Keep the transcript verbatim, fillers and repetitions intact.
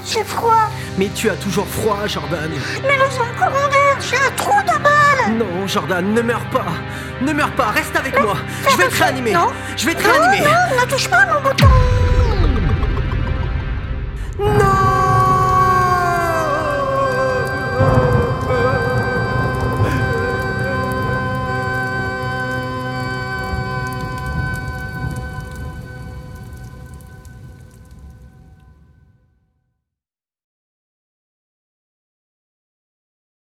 j'ai froid. Mais tu as toujours froid, Jordan. Mais le zone courant d'air, j'ai un trou de balle. Non, Jordan, ne meurs pas. Ne meurs pas, reste avec Mais moi. Je vais te réanimer. Non. Je vais te Non, réanimer. non, ne touche pas à mon bouton. Non.